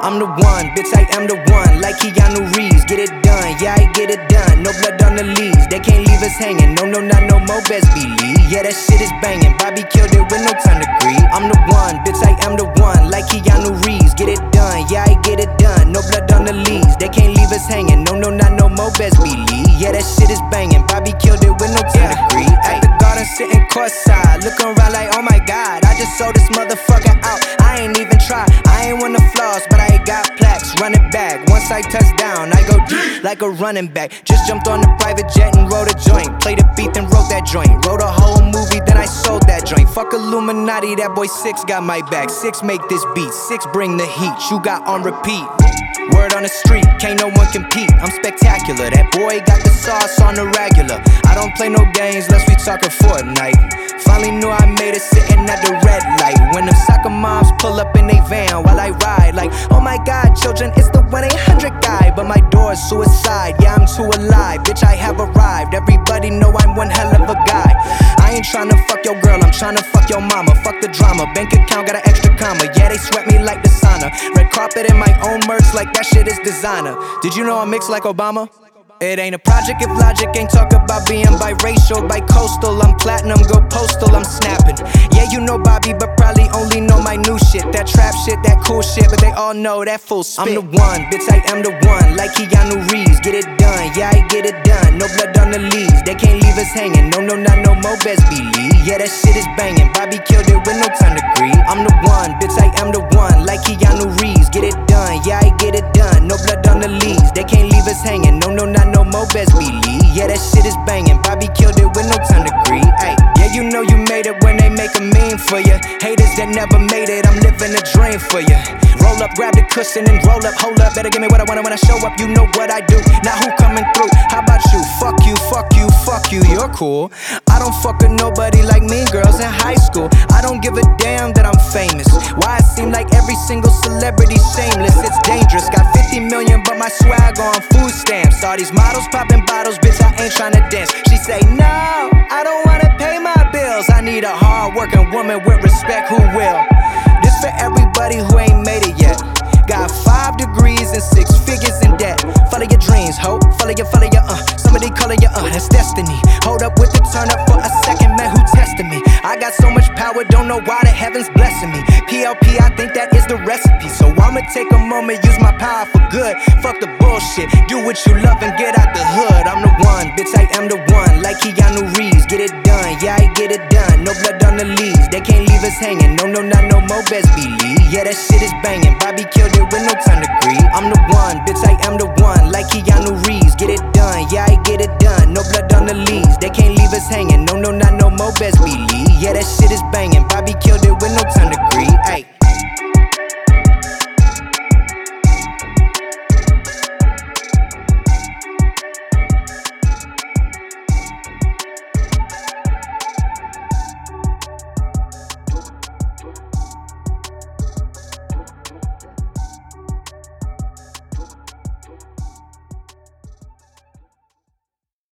I'm the one, bitch, I am the one. Like Keanu Reeves, get it done, yeah, I get it done. No blood on the leaves, they can't leave us hanging. No, not no more, best believe. Yeah, that shit is banging. Bobby killed it with no time to grieve. I'm the one, bitch, I am the one. Like Keanu Reeves, get it done, yeah, I get it done. No blood on the leaves, they can't leave us hanging. No, not no more, best believe. Yeah, that shit is banging. Bobby killed it with no time to grieve. At the garden, sitting courtside, looking around like, oh my god, I just sold this motherfucker out. I ain't even try, I ain't won the flaws, but I got plaques. Run it back, once I touch down, I go deep like a running back. Just jumped on the private jet and wrote a joint. Played a beat and wrote that joint. Wrote a whole movie, then I sold that joint. Fuck Illuminati, that boy Six got my back. Six make this beat, Six bring the heat. You got on repeat. Word on the street, can't no one compete. I'm spectacular, that boy got the sauce on the regular. I don't play no games unless we talkin' Fortnite. Finally knew I made it sitting at the red light. When them soccer moms pull up in they van while I ride, like, oh my god, children, it's the 1-800 guy. But my door's suicide, yeah, I'm too alive. Bitch, I have arrived, everybody know I'm one hell of a guy. I ain't tryna fuck your girl, I'm tryna fuck your mama. Fuck the drama, bank account got an extra comma. Yeah, they sweat me like the sauna. Red carpet in my own merch, like that shit is designer. Did you know I'm mixed like Obama? It ain't a project if logic ain't talk about being biracial, bi-coastal. I'm platinum, go postal, I'm snapping. Yeah, you know Bobby, but probably only know my new shit. That trap shit, that cool shit, but they all know that full spit. I'm the one, bitch, I am the one. Like Keanu Reeves, get it done, yeah, I get it done. No blood on the leaves, they can't leave us hanging. No, not no more, best believe. Yeah, that shit is banging. Bobby killed it with no time to grieve. I'm the one, bitch, I am the one. Like Keanu Reeves, get it done, yeah, I get it done. No blood on the leaves, they can't leave us hanging. No, not no more, best believe. Yeah, that shit is banging. Bobby killed it with no time to grieve. Ay, yeah, you know you made it when they make a meme for you. Haters that never made it, I'm living a dream for you. Roll up, grab the cushion and roll up. Hold up, better give me what I want when I show up. You know what I do. Now who coming through? How about you? Fuck you, fuck you, fuck you. You're cool. I don't fuck with nobody like mean girls in high school. I don't give a damn that I'm famous. Why it seem like every single celebrity shameless? It's dangerous. Got 50 million, but my swag on food stamps. All these models popping bottles, bitch, I ain't tryna dance. She say, no, I don't wanna pay my bills. I need a hard-working woman with respect who will. This for everybody who ain't made it yet. Got 5 degrees and 6 figures in debt. Follow your dreams, ho. Follow your, somebody calling you, that's destiny. Hold up with the turn up for a second, man, who tested me? I got so much power, don't know why the heavens blessing me. PLP, I think that is the recipe. So I'ma take a moment, use my power for good. Fuck the bullshit, do what you love and get out the hood. I'm the one, bitch, I am the one. Like Keanu Reeves, get it done, yeah, I get it done. No blood on the leaves, they can't leave us hanging. No, not no more, best believe. Yeah, that shit is banging. Bobby killed it with no time to grieve. I'm the one, bitch, I am the one. Like Keanu Reeves, get it done, yeah, I get it done. No blood on the leaves, they can't leave us hanging. No, not no more, best believe. Yeah, that shit is banging.